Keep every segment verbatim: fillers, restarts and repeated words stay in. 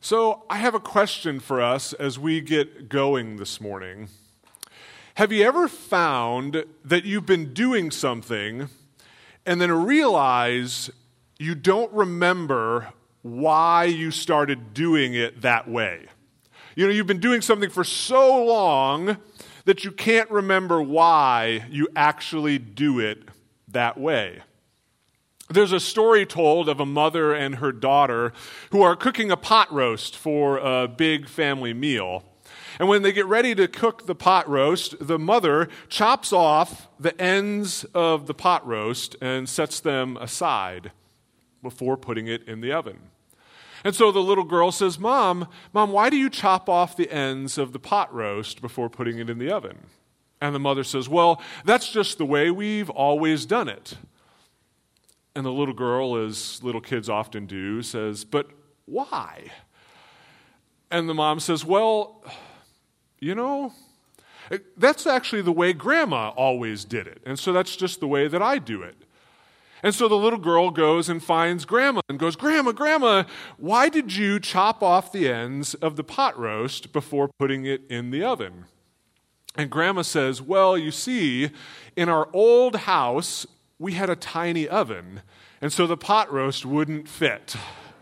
So I have a question for us as we get going this morning. Have you ever found that you've been doing something and then realize you don't remember why you started doing it that way? You know, you've been doing something for so long that you can't remember why you actually do it that way. There's a story told of a mother and her daughter who are cooking a pot roast for a big family meal. And when they get ready to cook the pot roast, the mother chops off the ends of the pot roast and sets them aside before putting it in the oven. And so the little girl says, Mom, Mom, why do you chop off the ends of the pot roast before putting it in the oven? And the mother says, well, that's just the way we've always done it. And the little girl, as little kids often do, says, but why? And the mom says, well, you know, that's actually the way Grandma always did it. And so that's just the way that I do it. And so the little girl goes and finds Grandma and goes, Grandma, Grandma, why did you chop off the ends of the pot roast before putting it in the oven? And Grandma says, well, you see, in our old house, we had a tiny oven, and so the pot roast wouldn't fit.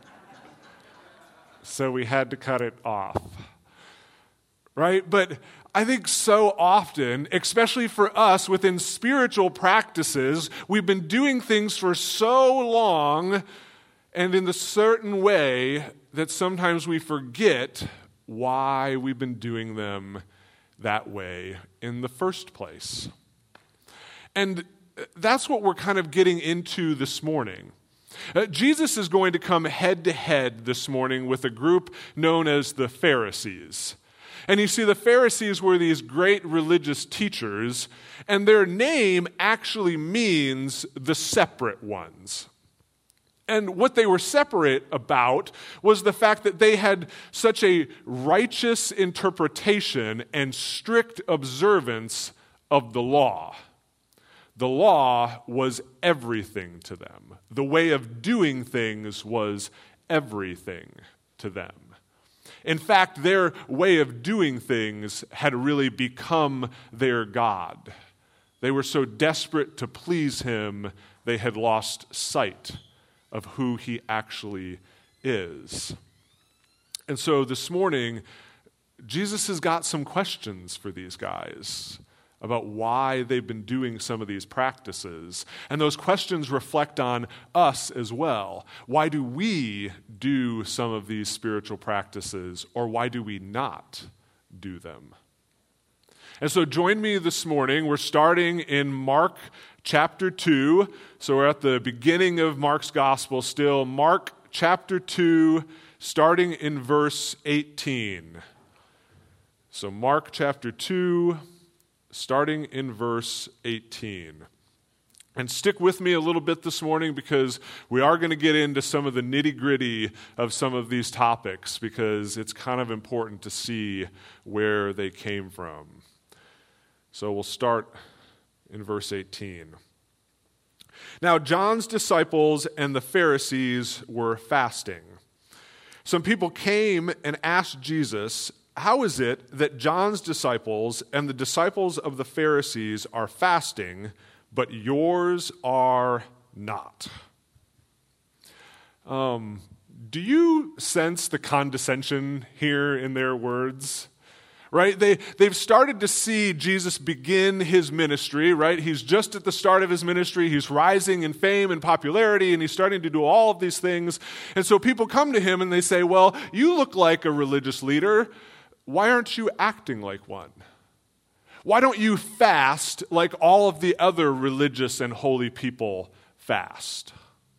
So we had to cut it off. Right? But I think so often, especially for us within spiritual practices, we've been doing things for so long and in a certain way that sometimes we forget why we've been doing them that way in the first place. And that's what we're kind of getting into this morning. Uh, Jesus is going to come head to head this morning with a group known as the Pharisees. And you see, the Pharisees were these great religious teachers, and their name actually means the separate ones. And what they were separate about was the fact that they had such a righteous interpretation and strict observance of the law. The law was everything to them. The way of doing things was everything to them. In fact, their way of doing things had really become their God. They were so desperate to please him, they had lost sight of who he actually is. And so this morning, Jesus has got some questions for these guys about why they've been doing some of these practices. And those questions reflect on us as well. Why do we do some of these spiritual practices, or why do we not do them? And so join me this morning. We're starting in Mark chapter two. So we're at the beginning of Mark's gospel still. Mark chapter two, starting in verse eighteen. So Mark chapter two, starting in verse eighteen. And stick with me a little bit this morning because we are going to get into some of the nitty-gritty of some of these topics because it's kind of important to see where they came from. So we'll start in verse eighteen. Now, John's disciples and the Pharisees were fasting. Some people came and asked Jesus, how is it that John's disciples and the disciples of the Pharisees are fasting, but yours are not? Um, do you sense the condescension here in their words? Right? They, they've started to see Jesus begin his ministry, right? He's just at the start of his ministry. He's rising in fame and popularity, and he's starting to do all of these things. And so people come to him and they say, well, you look like a religious leader. Why aren't you acting like one? Why don't you fast like all of the other religious and holy people fast?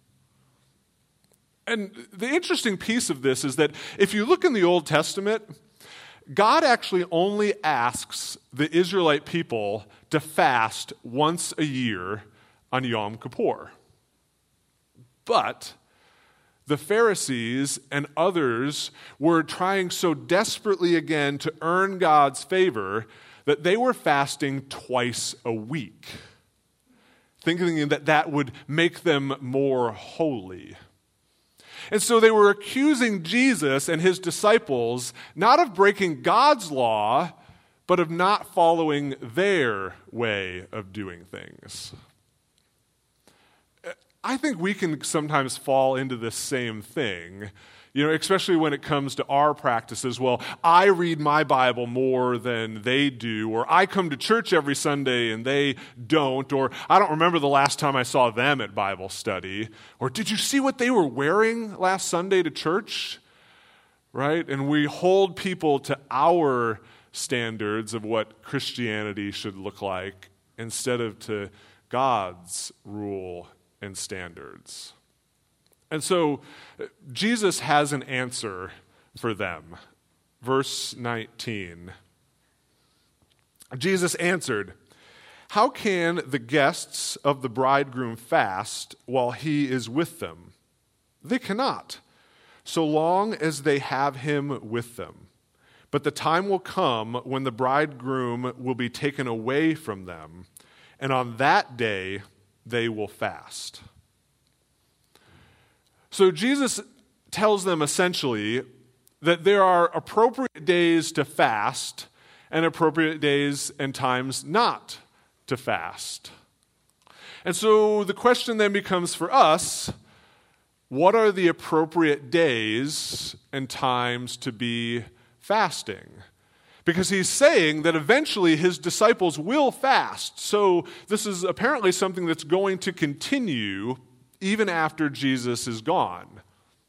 And the interesting piece of this is that if you look in the Old Testament, God actually only asks the Israelite people to fast once a year on Yom Kippur. But the Pharisees and others were trying so desperately again to earn God's favor that they were fasting twice a week, thinking that that would make them more holy. And so they were accusing Jesus and his disciples not of breaking God's law, but of not following their way of doing things. I think we can sometimes fall into this same thing, you know, especially when it comes to our practices. Well, I read my Bible more than they do, or I come to church every Sunday and they don't, or I don't remember the last time I saw them at Bible study, or did you see what they were wearing last Sunday to church? Right? And we hold people to our standards of what Christianity should look like instead of to God's rule and standards. And so Jesus has an answer for them. Verse nineteen. Jesus answered, "How can the guests of the bridegroom fast while he is with them? They cannot, so long as they have him with them. But the time will come when the bridegroom will be taken away from them, and on that day they will fast." So Jesus tells them essentially that there are appropriate days to fast and appropriate days and times not to fast. And so the question then becomes for us, what are the appropriate days and times to be fasting? Because he's saying that eventually his disciples will fast. So this is apparently something that's going to continue even after Jesus is gone.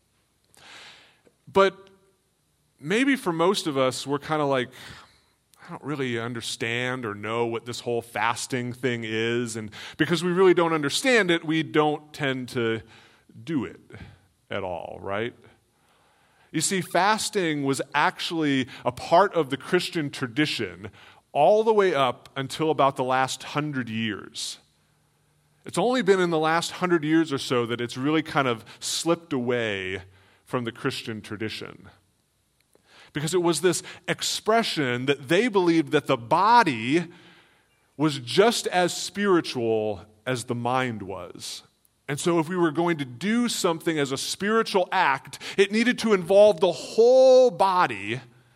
But maybe for most of us, we're kind of like, I don't really understand or know what this whole fasting thing is. And because we really don't understand it, we don't tend to do it at all, right? You see, fasting was actually a part of the Christian tradition all the way up until about the last hundred years. It's only been in the last hundred years or so that it's really kind of slipped away from the Christian tradition. Because it was this expression that they believed that the body was just as spiritual as the mind was. And so if we were going to do something as a spiritual act, it needed to involve the whole body.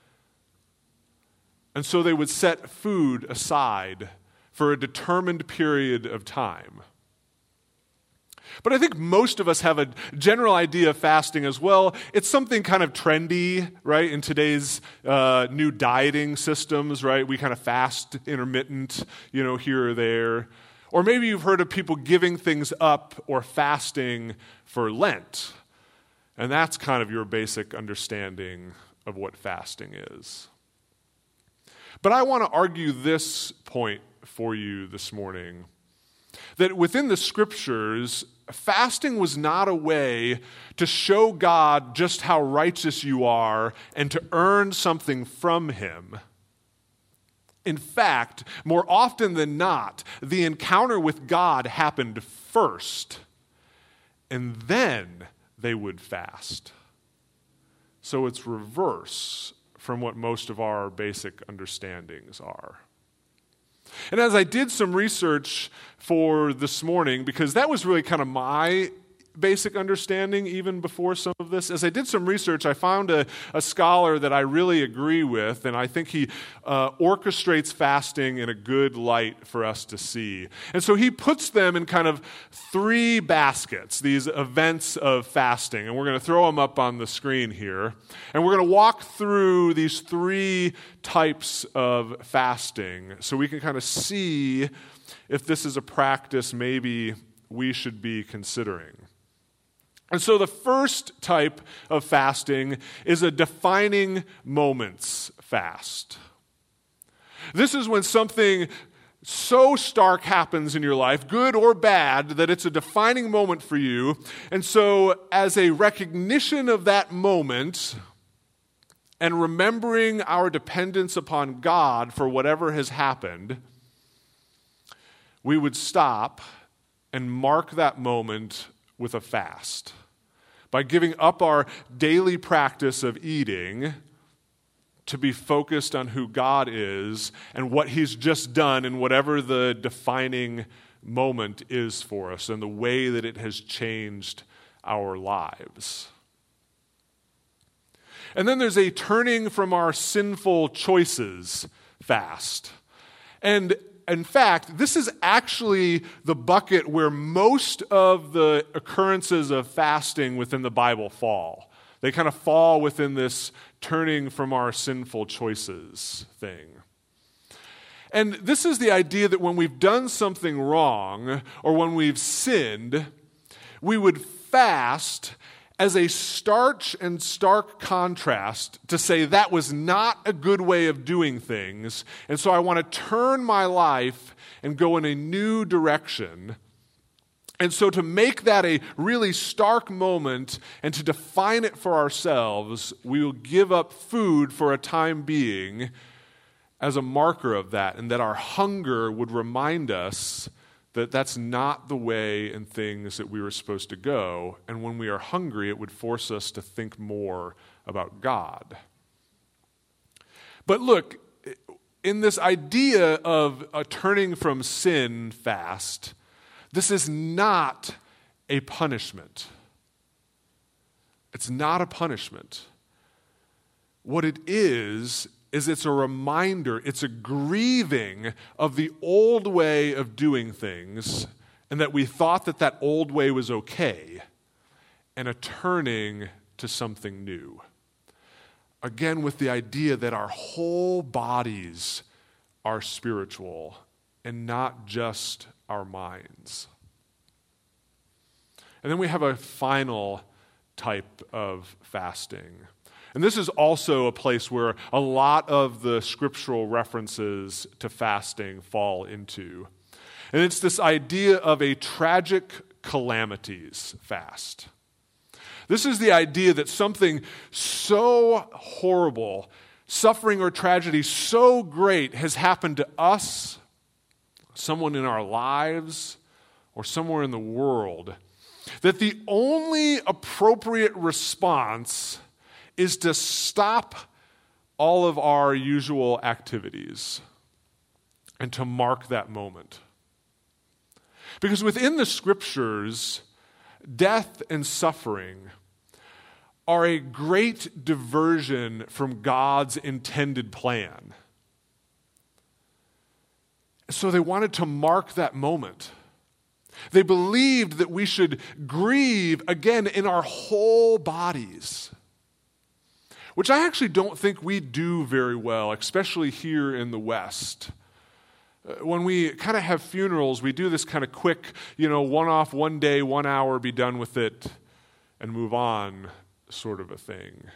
And so they would set food aside for a determined period of time. But I think most of us have a general idea of fasting as well. It's something kind of trendy, right, in today's uh, new dieting systems, right? We kind of fast intermittent, you know, here or there. Or maybe you've heard of people giving things up or fasting for Lent. And that's kind of your basic understanding of what fasting is. But I want to argue this point for you this morning, that within the Scriptures, fasting was not a way to show God just how righteous you are and to earn something from Him. In fact, more often than not, the encounter with God happened first, and then they would fast. So it's reverse from what most of our basic understandings are. And as I did some research for this morning, because that was really kind of my basic understanding even before some of this, as I did some research, I found a, a scholar that I really agree with, and I think he uh, orchestrates fasting in a good light for us to see. And so he puts them in kind of three baskets, these events of fasting, and we're going to throw them up on the screen here. And we're going to walk through these three types of fasting so we can kind of see if this is a practice maybe we should be considering. And so the first type of fasting is a defining moments fast. This is when something so stark happens in your life, good or bad, that it's a defining moment for you. And so as a recognition of that moment and remembering our dependence upon God for whatever has happened, we would stop and mark that moment with a fast by giving up our daily practice of eating to be focused on who God is and what He's just done and whatever the defining moment is for us and the way that it has changed our lives. And then there's a turning from our sinful choices fast. And in fact, this is actually the bucket where most of the occurrences of fasting within the Bible fall. They kind of fall within this turning from our sinful choices thing. And this is the idea that when we've done something wrong or when we've sinned, we would fast as a starch and stark contrast to say that was not a good way of doing things, and so I want to turn my life and go in a new direction. And so to make that a really stark moment and to define it for ourselves, we will give up food for a time being as a marker of that, and that our hunger would remind us that that's not the way and things that we were supposed to go. And when we are hungry, it would force us to think more about God. But look, in this idea of a turning from sin fast, this is not a punishment. It's not a punishment. What it is, is it's a reminder, it's a grieving of the old way of doing things, and that we thought that that old way was okay, and a turning to something new. Again, with the idea that our whole bodies are spiritual and not just our minds. And then we have a final type of fasting. And this is also a place where a lot of the scriptural references to fasting fall into. And it's this idea of a tragic calamities fast. This is the idea that something so horrible, suffering or tragedy so great has happened to us, someone in our lives, or somewhere in the world, that the only appropriate response is to stop all of our usual activities and to mark that moment. Because within the scriptures, death and suffering are a great diversion from God's intended plan. So they wanted to mark that moment. They believed that we should grieve again in our whole bodies, which I actually don't think we do very well, especially here in the West. When we kind of have funerals, we do this kind of quick, you know, one off, one day, one hour, be done with it, and move on sort of a thing.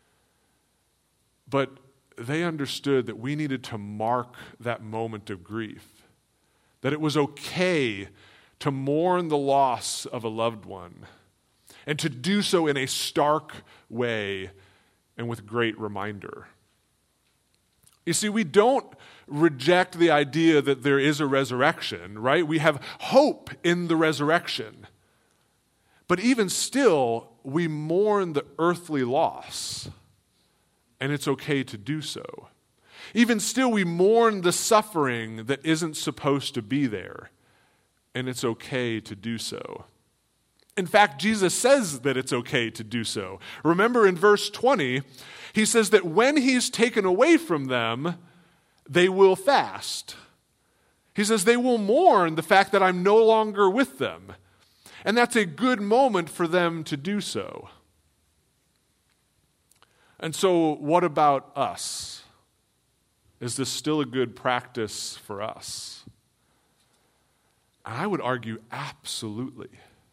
But they understood that we needed to mark that moment of grief, that it was okay to mourn the loss of a loved one, and to do so in a stark way and with great reminder. You see, we don't reject the idea that there is a resurrection, right? We have hope in the resurrection. But even still, we mourn the earthly loss, and it's okay to do so. Even still, we mourn the suffering that isn't supposed to be there, and it's okay to do so. In fact, Jesus says that it's okay to do so. Remember in verse twenty, he says that when he's taken away from them, they will fast. He says they will mourn the fact that I'm no longer with them. And that's a good moment for them to do so. And so what about us? Is this still a good practice for us? I would argue absolutely.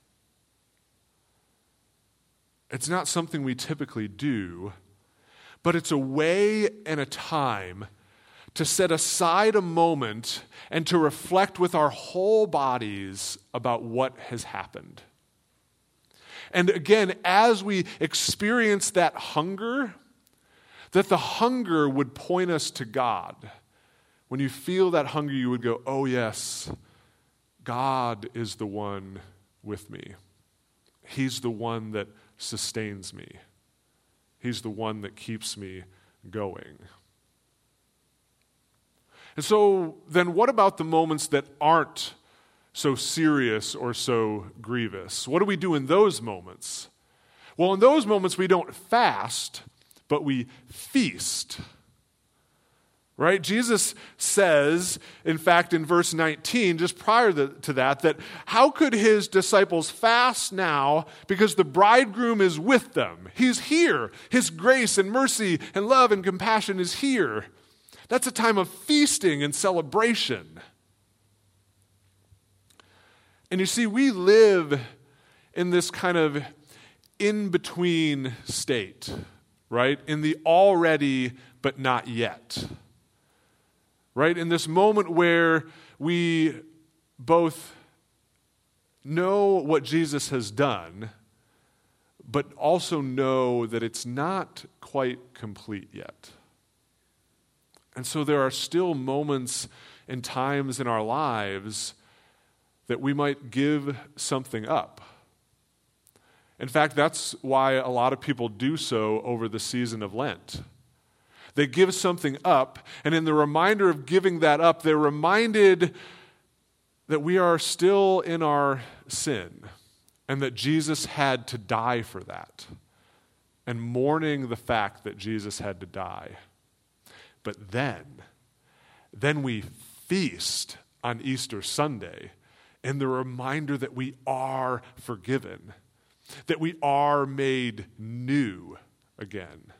It's not something we typically do, but it's a way and a time to set aside a moment and to reflect with our whole bodies about what has happened. And again, as we experience that hunger, that the hunger would point us to God. When you feel that hunger, you would go, oh yes, God is the one with me. He's the one that sustains me. He's the one that keeps me going. And so then what about the moments that aren't so serious or so grievous? What do we do in those moments? Well, in those moments we don't fast, but we feast. Right? Jesus says, in fact, in verse nineteen, just prior to that, that how could his disciples fast now because the bridegroom is with them? He's here. His grace and mercy and love and compassion is here. That's a time of feasting and celebration. And you see, we live in this kind of in-between state, right? In the already but not yet. Right? In this moment where we both know what Jesus has done, but also know that it's not quite complete yet. And so there are still moments and times in our lives that we might give something up. In fact, that's why a lot of people do so over the season of Lent. They give something up, and in the reminder of giving that up, they're reminded that we are still in our sin and that Jesus had to die for that, and mourning the fact that Jesus had to die. But then, then we feast on Easter Sunday in the reminder that we are forgiven, that we are made new again.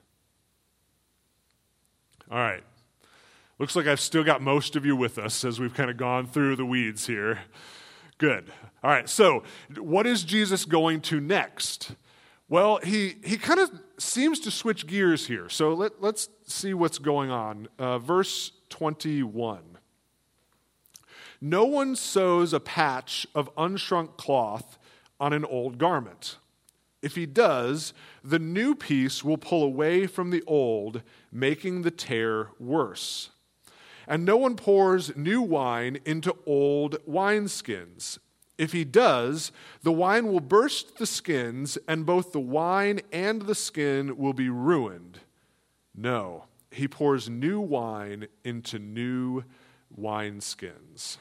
All right. Looks like I've still got most of you with us as we've kind of gone through the weeds here. Good. All right. So, what is Jesus going to next? Well, he he kind of seems to switch gears here. So let, let's see what's going on. Uh, verse twenty-one. No one sews a patch of unshrunk cloth on an old garment. If he does, the new piece will pull away from the old, making the tear worse. And no one pours new wine into old wineskins. If he does, the wine will burst the skins, and both the wine and the skin will be ruined. No, he pours new wine into new wineskins.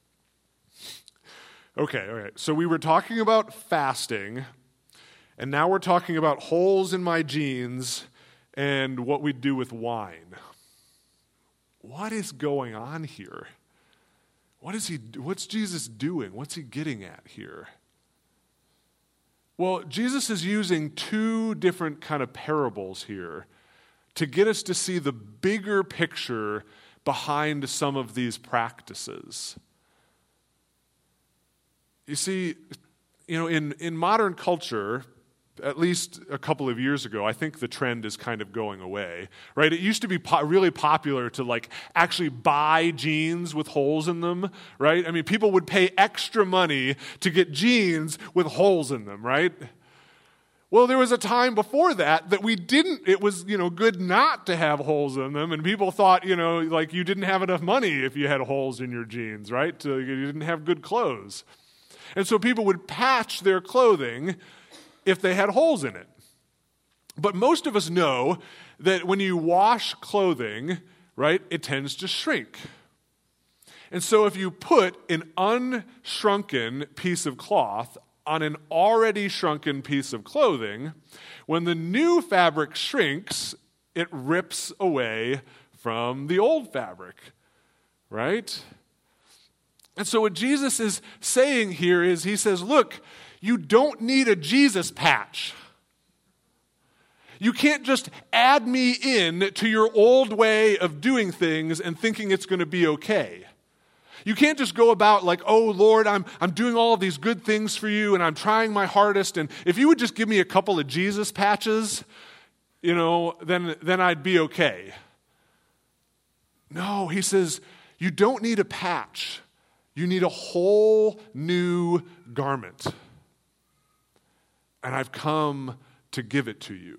Okay, all right. So we were talking about fasting. And now we're talking about holes in my jeans and what we do with wine. What is going on here? What is he? What's Jesus doing? What's he getting at here? Well, Jesus is using two different kind of parables here to get us to see the bigger picture behind some of these practices. You see, you know, in, in modern culture, at least a couple of years ago, I think the trend is kind of going away, right? It used to be po- really popular to like actually buy jeans with holes in them, right? I mean, people would pay extra money to get jeans with holes in them, right? Well, there was a time before that that we didn't, it was, you know, good not to have holes in them, and people thought, you know, like you didn't have enough money if you had holes in your jeans, right? So you didn't have good clothes. And so people would patch their clothing if they had holes in it. But most of us know that when you wash clothing, right, it tends to shrink. And so if you put an unshrunken piece of cloth on an already shrunken piece of clothing, when the new fabric shrinks, it rips away from the old fabric, right? And so what Jesus is saying here is, he says, look, you don't need a Jesus patch. You can't just add me in to your old way of doing things and thinking it's going to be okay. You can't just go about like, oh, Lord, I'm I'm doing all of these good things for you and I'm trying my hardest, and if you would just give me a couple of Jesus patches, you know, then, then I'd be okay. No, he says, you don't need a patch. You need a whole new garment. And I've come to give it to you.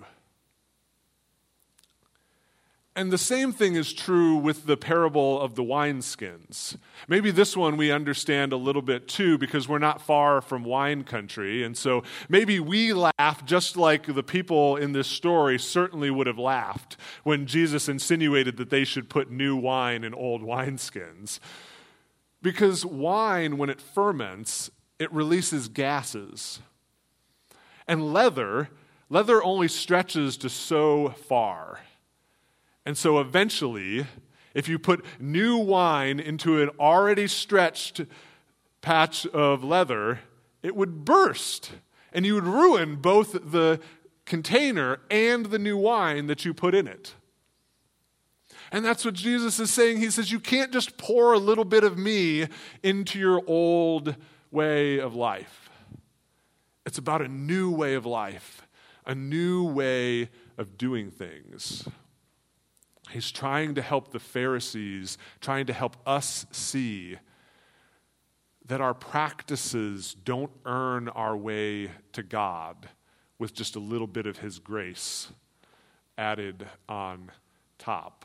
And the same thing is true with the parable of the wineskins. Maybe this one we understand a little bit too, because we're not far from wine country. And so maybe we laugh just like the people in this story certainly would have laughed when Jesus insinuated that they should put new wine in old wineskins. Because wine, when it ferments, it releases gases. And leather, leather only stretches to so far. And so eventually, if you put new wine into an already stretched patch of leather, it would burst, and you would ruin both the container and the new wine that you put in it. And that's what Jesus is saying. He says, you can't just pour a little bit of me into your old way of life. It's about a new way of life, a new way of doing things. He's trying to help the Pharisees, trying to help us see that our practices don't earn our way to God with just a little bit of His grace added on top.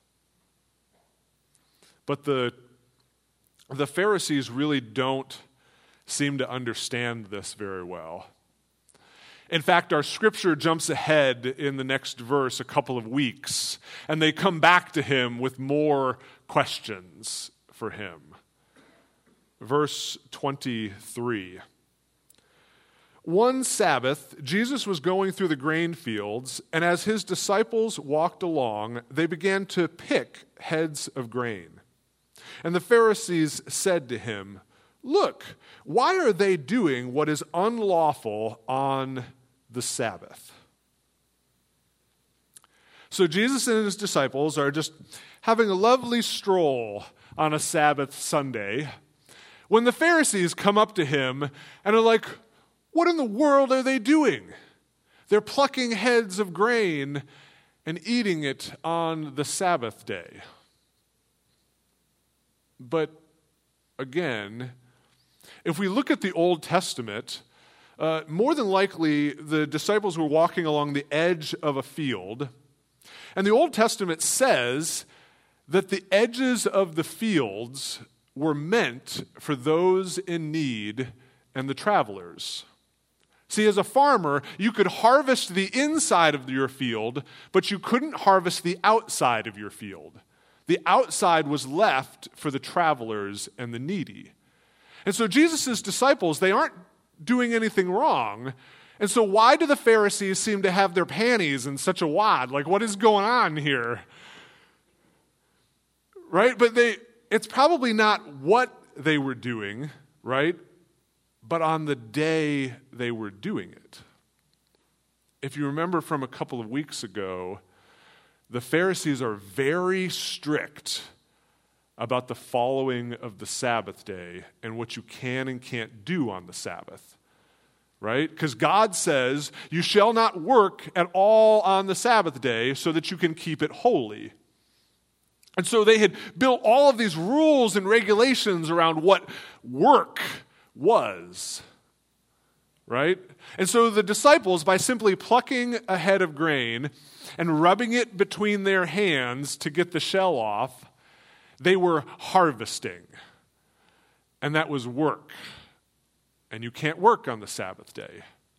But the, the Pharisees really don't seem to understand this very well. In fact, our scripture jumps ahead in the next verse a couple of weeks, and they come back to him with more questions for him. Verse twenty-three. One Sabbath, Jesus was going through the grain fields, and as his disciples walked along, they began to pick heads of grain. And the Pharisees said to him, "Look, why are they doing what is unlawful on the Sabbath?" So Jesus and his disciples are just having a lovely stroll on a Sabbath Sunday when the Pharisees come up to him and are like, "What in the world are they doing? They're plucking heads of grain and eating it on the Sabbath day." But again, if we look at the Old Testament, uh, more than likely the disciples were walking along the edge of a field. And the Old Testament says that the edges of the fields were meant for those in need and the travelers. See, as a farmer, you could harvest the inside of your field, but you couldn't harvest the outside of your field. The outside was left for the travelers and the needy. And so Jesus' disciples, they aren't doing anything wrong. And so why do the Pharisees seem to have their panties in such a wad? Like, what is going on here? Right? But they, it's probably not what they were doing, right? But on the day they were doing it. If you remember from a couple of weeks ago, the Pharisees are very strict about the following of the Sabbath day and what you can and can't do on the Sabbath, right? Because God says, you shall not work at all on the Sabbath day so that you can keep it holy. And so they had built all of these rules and regulations around what work was, right? And so the disciples, by simply plucking a head of grain and rubbing it between their hands to get the shell off, they were harvesting. And that was work. And you can't work on the Sabbath day.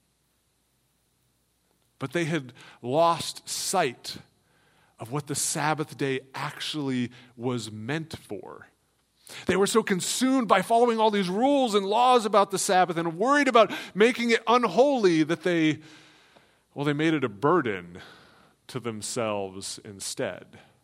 But they had lost sight of what the Sabbath day actually was meant for. They were so consumed by following all these rules and laws about the Sabbath and worried about making it unholy that they, well, they made it a burden to themselves instead.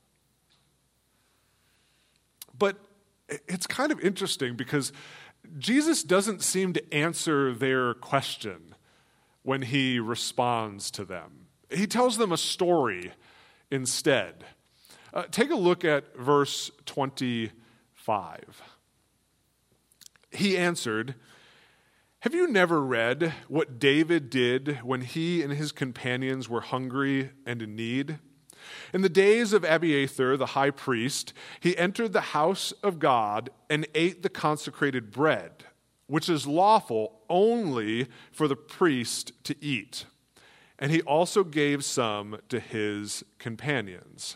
But it's kind of interesting because Jesus doesn't seem to answer their question when he responds to them. He tells them a story instead. Uh, take a look at verse twenty-five. He answered, "Have you never read what David did when he and his companions were hungry and in need? In the days of Abiathar, the high priest, he entered the house of God and ate the consecrated bread, which is lawful only for the priest to eat. And he also gave some to his companions."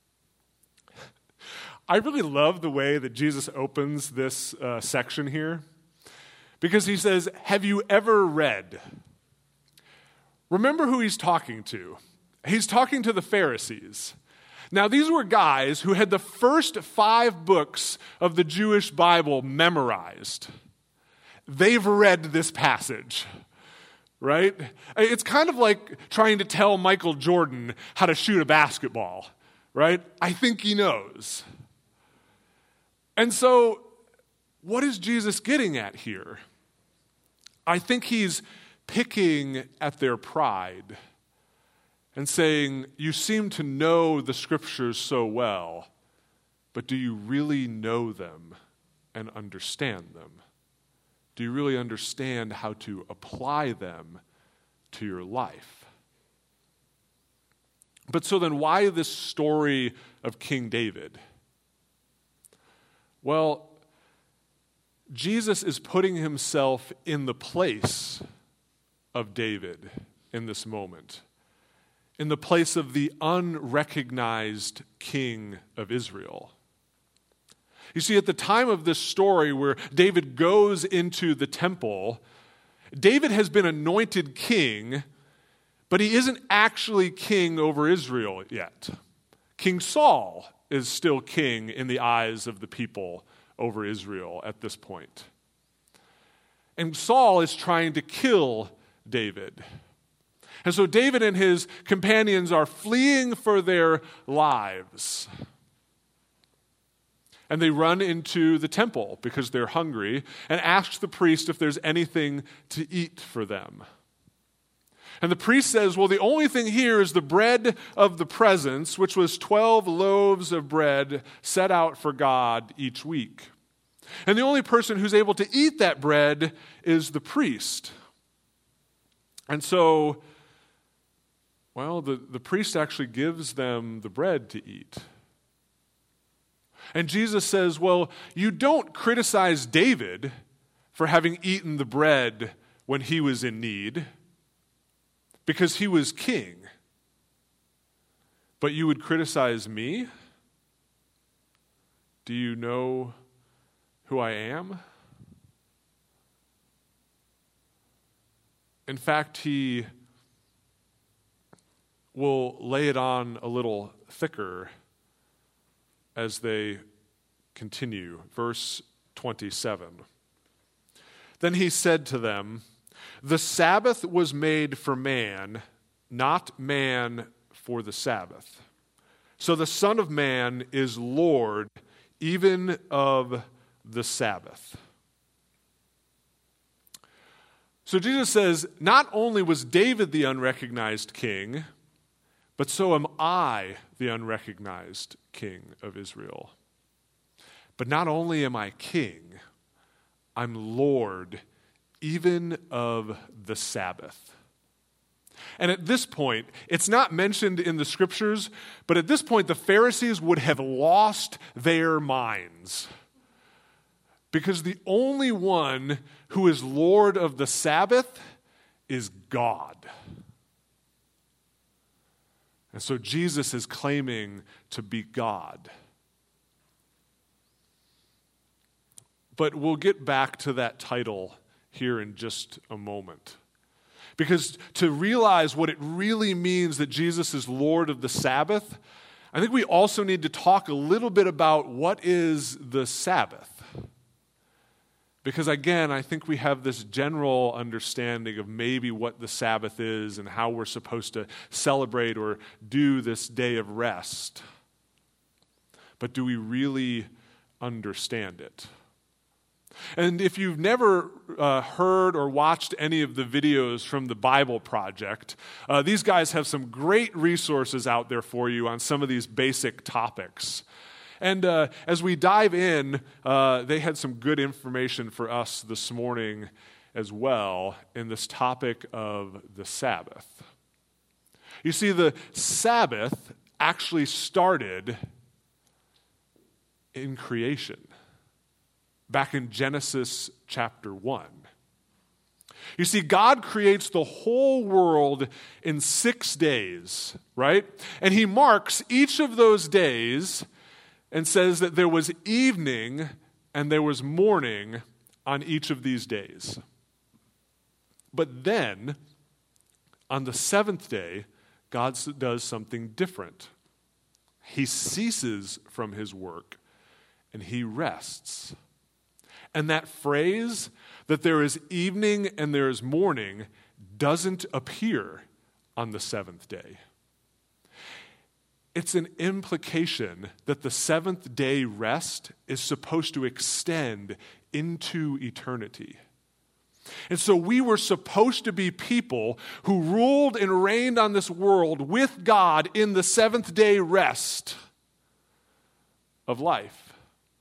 I really love the way that Jesus opens this uh, section here, because he says, "Have you ever read?" Remember who he's talking to. He's talking to the Pharisees. Now, these were guys who had the first five books of the Jewish Bible memorized. They've read this passage, right? It's kind of like trying to tell Michael Jordan how to shoot a basketball, right? I think he knows. And so, what is Jesus getting at here? I think he's picking at their pride and saying, you seem to know the scriptures so well, but do you really know them and understand them? Do you really understand how to apply them to your life? But so then why this story of King David? Well, Jesus is putting himself in the place of David in this moment, in the place of the unrecognized king of Israel. You see, at the time of this story where David goes into the temple, David has been anointed king, but he isn't actually king over Israel yet. King Saul is still king in the eyes of the people over Israel at this point. And Saul is trying to kill David. And so David and his companions are fleeing for their lives. And they run into the temple because they're hungry and ask the priest if there's anything to eat for them. And the priest says, well, the only thing here is the bread of the presence, which was twelve loaves of bread set out for God each week. And the only person who's able to eat that bread is the priest. And so, well, the, the priest actually gives them the bread to eat. And Jesus says, well, you don't criticize David for having eaten the bread when he was in need, because he was king. But you would criticize me? Do you know who I am? In fact, he will lay it on a little thicker as they continue. Verse twenty-seven. Then he said to them, the Sabbath was made for man, not man for the Sabbath. So the Son of Man is Lord even of the Sabbath. So Jesus says, not only was David the unrecognized king, but so am I the unrecognized king of Israel. But not only am I king, I'm Lord even of the Sabbath. And at this point, it's not mentioned in the scriptures, but at this point the Pharisees would have lost their minds. Because the only one who is Lord of the Sabbath is God. And so Jesus is claiming to be God. But we'll get back to that title here in just a moment. Because to realize what it really means that Jesus is Lord of the Sabbath, I think we also need to talk a little bit about what is the Sabbath. Because again, I think we have this general understanding of maybe what the Sabbath is and how we're supposed to celebrate or do this day of rest. But do we really understand it? And if you've never uh, heard or watched any of the videos from the Bible Project, uh, these guys have some great resources out there for you on some of these basic topics. And uh, as we dive in, uh, they had some good information for us this morning as well in this topic of the Sabbath. You see, the Sabbath actually started in creation, back in Genesis chapter one. You see, God creates the whole world in six days, right? And he marks each of those days and says that there was evening and there was morning on each of these days. But then, on the seventh day, God does something different. He ceases from his work and he rests. And that phrase, that there is evening and there is morning, doesn't appear on the seventh day. It's an implication that the seventh day rest is supposed to extend into eternity. And so we were supposed to be people who ruled and reigned on this world with God in the seventh day rest of life.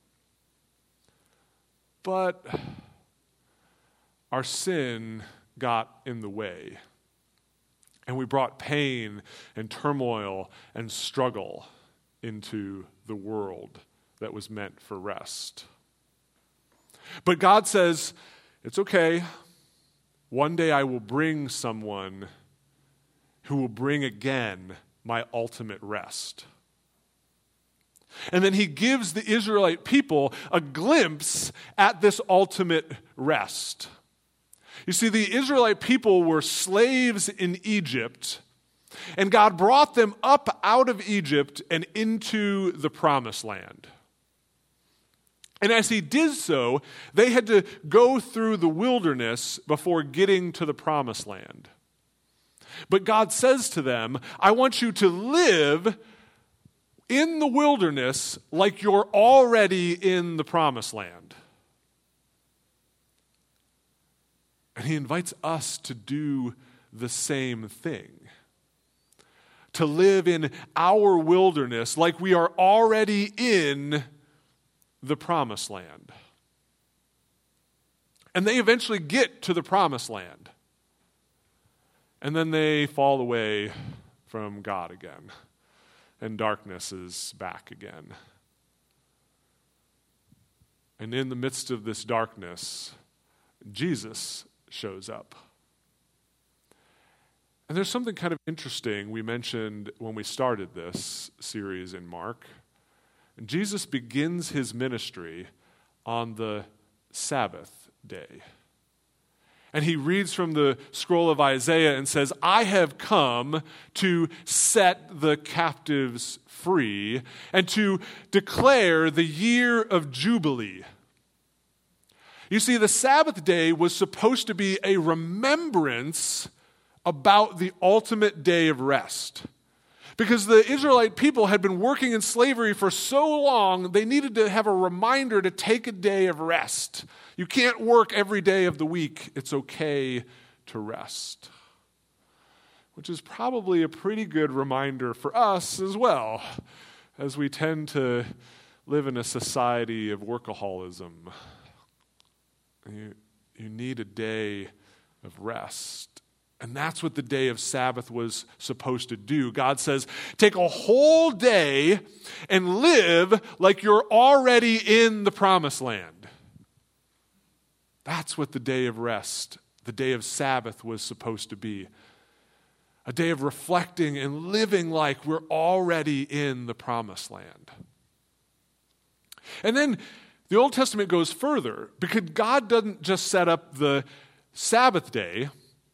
But our sin got in the way. And we brought pain and turmoil and struggle into the world that was meant for rest. But God says, it's okay. One day I will bring someone who will bring again my ultimate rest. And then he gives the Israelite people a glimpse at this ultimate rest. You see, the Israelite people were slaves in Egypt, and God brought them up out of Egypt and into the promised land. And as he did so, they had to go through the wilderness before getting to the promised land. But God says to them, I want you to live in the wilderness like you're already in the promised land. And he invites us to do the same thing. To live in our wilderness like we are already in the promised land. And they eventually get to the promised land. And then they fall away from God again. And darkness is back again. And in the midst of this darkness, Jesus shows up. And there's something kind of interesting we mentioned when we started this series in Mark. Jesus begins his ministry on the Sabbath day. And he reads from the scroll of Isaiah and says, I have come to set the captives free and to declare the year of Jubilee. You see, the Sabbath day was supposed to be a remembrance about the ultimate day of rest. Because the Israelite people had been working in slavery for so long, they needed to have a reminder to take a day of rest. You can't work every day of the week. It's okay to rest. Which is probably a pretty good reminder for us as well, as we tend to live in a society of workaholism. You, you need a day of rest. And that's what the day of Sabbath was supposed to do. God says, take a whole day and live like you're already in the promised land. That's what the day of rest, the day of Sabbath was supposed to be. A day of reflecting and living like we're already in the promised land. And then the Old Testament goes further, because God doesn't just set up the Sabbath day.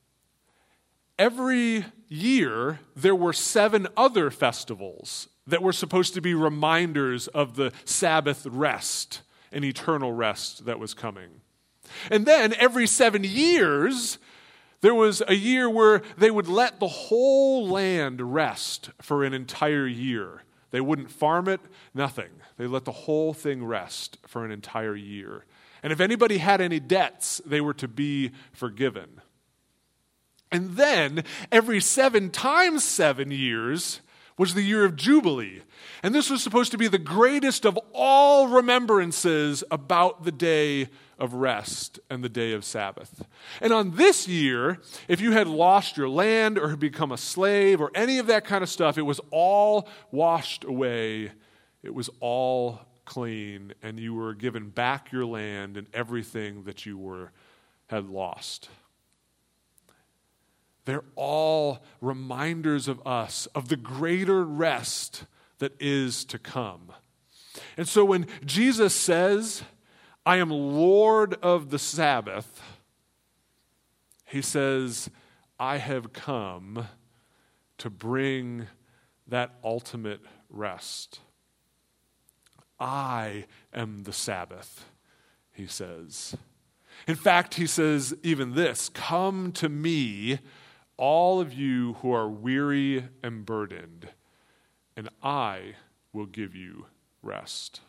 Every year, there were seven other festivals that were supposed to be reminders of the Sabbath rest and eternal rest that was coming. And then every seven years, there was a year where they would let the whole land rest for an entire year. They wouldn't farm it, nothing. They let the whole thing rest for an entire year. And if anybody had any debts, they were to be forgiven. And then, every seven times seven years was the year of Jubilee. And this was supposed to be the greatest of all remembrances about the day of rest and the day of Sabbath. And on this year, if you had lost your land or had become a slave or any of that kind of stuff, it was all washed away. It was all clean, and you were given back your land and everything that you were had lost. They're all reminders of us of the greater rest that is to come. And so when Jesus says, I am Lord of the Sabbath, he says, I have come to bring that ultimate rest. I am the Sabbath, he says. In fact, he says even this, "Come to me, all of you who are weary and burdened, and I will give you rest."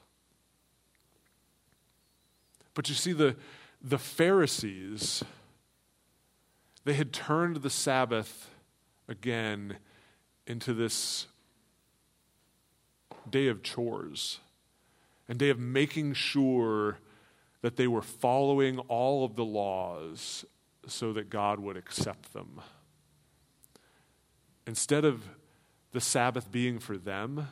But you see, the, the Pharisees, they had turned the Sabbath again into this day of chores, and day of making sure that they were following all of the laws so that God would accept them. Instead of the Sabbath being for them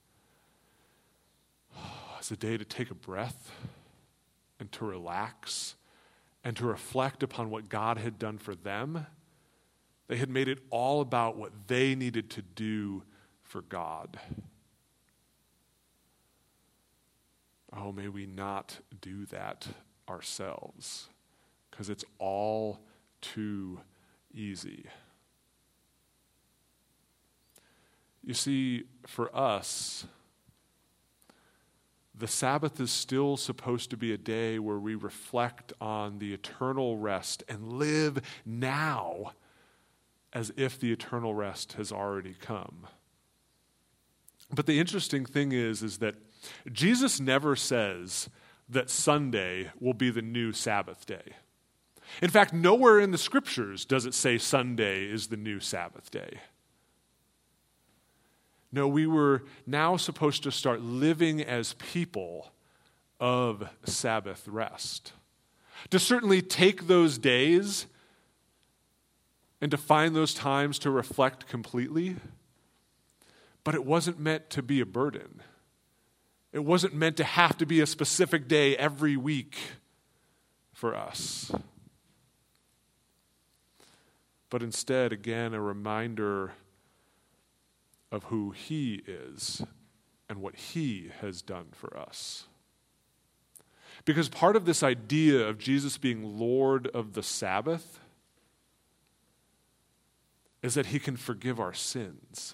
as a day to take a breath and to relax and to reflect upon what God had done for them, they had made it all about what they needed to do for God. Oh, may we not do that ourselves, because it's all too easy. You see, for us, the Sabbath is still supposed to be a day where we reflect on the eternal rest and live now as if the eternal rest has already come. But the interesting thing is, is that Jesus never says that Sunday will be the new Sabbath day. In fact, nowhere in the scriptures does it say Sunday is the new Sabbath day. No, we were now supposed to start living as people of Sabbath rest. To certainly take those days and to find those times to reflect completely, but it wasn't meant to be a burden. It wasn't meant to have to be a specific day every week for us. But instead, again, a reminder of who He is and what He has done for us. Because part of this idea of Jesus being Lord of the Sabbath is that He can forgive our sins.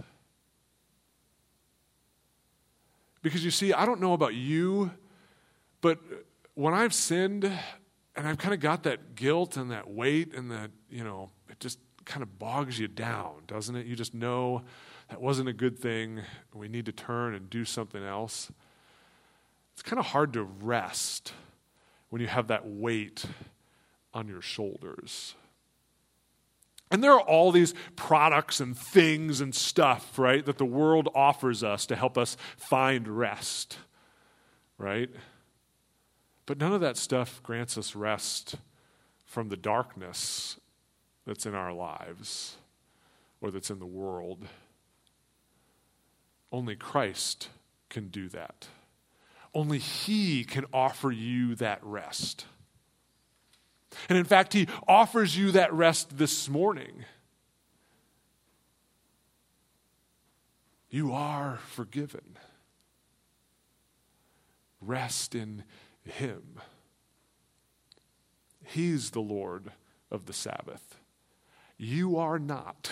Because you see, I don't know about you, but when I've sinned and I've kind of got that guilt and that weight and that, you know, it just kind of bogs you down, doesn't it? You just know that wasn't a good thing. We need to turn and do something else. It's kind of hard to rest when you have that weight on your shoulders. And there are all these products and things and stuff, right, that the world offers us to help us find rest, right? But none of that stuff grants us rest from the darkness that's in our lives or that's in the world. Only Christ can do that. Only He can offer you that rest. And in fact, He offers you that rest this morning. You are forgiven. Rest in Him. He's the Lord of the Sabbath. You are not.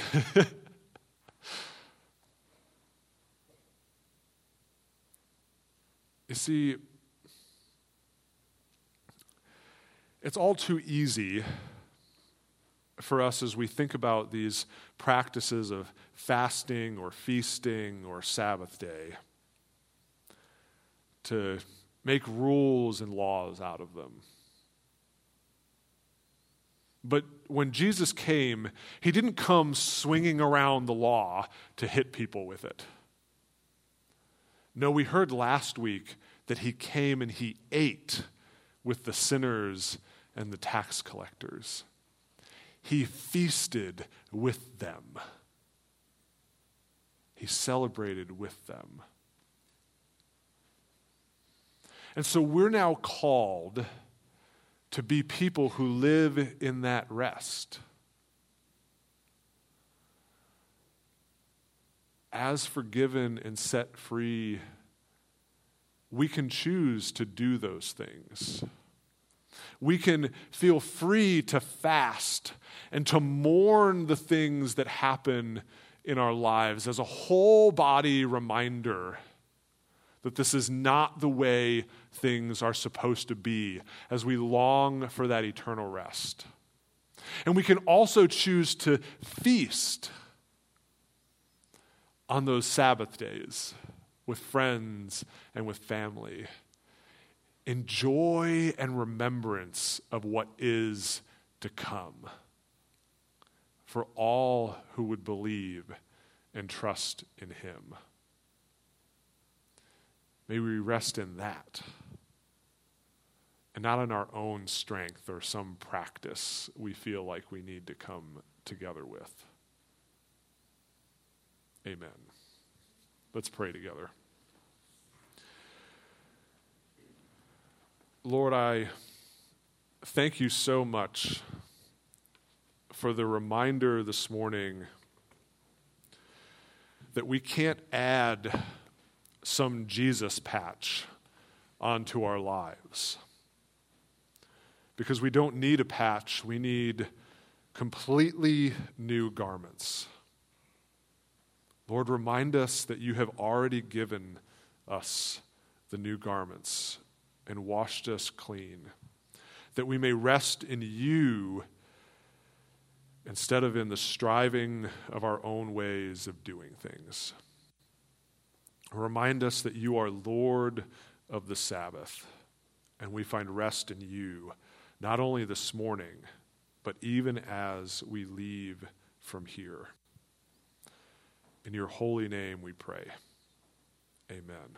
You see, it's all too easy for us as we think about these practices of fasting or feasting or Sabbath day to make rules and laws out of them. But when Jesus came, He didn't come swinging around the law to hit people with it. No, we heard last week that He came and He ate with the sinners and the tax collectors. He feasted with them. He celebrated with them. And so we're now called to be people who live in that rest. As forgiven and set free, we can choose to do those things. We can feel free to fast and to mourn the things that happen in our lives as a whole body reminder that this is not the way things are supposed to be as we long for that eternal rest. And we can also choose to feast on those Sabbath days with friends and with family, in joy and remembrance of what is to come for all who would believe and trust in him. May we rest in that and not in our own strength or some practice we feel like we need to come together with. Amen. Let's pray together. Lord, I thank you so much for the reminder this morning that we can't add some Jesus patch onto our lives. Because we don't need a patch, we need completely new garments. Lord, remind us that you have already given us the new garments and washed us clean, that we may rest in you instead of in the striving of our own ways of doing things. Remind us that you are Lord of the Sabbath, and we find rest in you, not only this morning, but even as we leave from here. In your holy name we pray. Amen.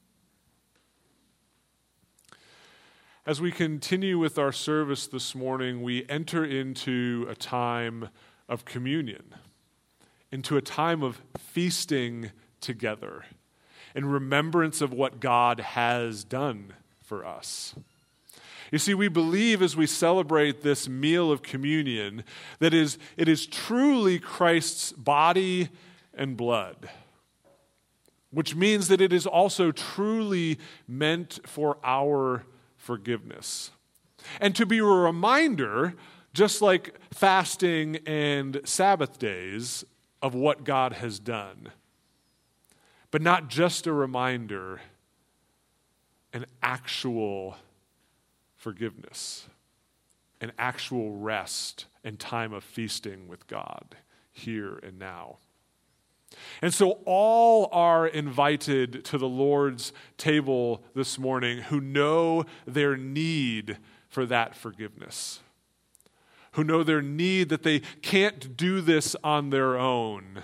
As we continue with our service this morning, we enter into a time of communion, into a time of feasting together in remembrance of what God has done for us. You see, we believe as we celebrate this meal of communion that is, it is truly Christ's body and blood, which means that it is also truly meant for our forgiveness. And to be a reminder, just like fasting and Sabbath days, of what God has done. But not just a reminder, an actual forgiveness, an actual rest and time of feasting with God here and now. And so all are invited to the Lord's table this morning who know their need for that forgiveness, who know their need that they can't do this on their own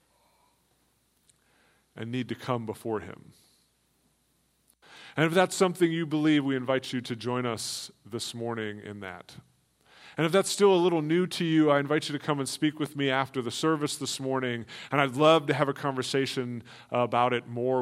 and need to come before him. And if that's something you believe, we invite you to join us this morning in that. And if that's still a little new to you, I invite you to come and speak with me after the service this morning, and I'd love to have a conversation about it more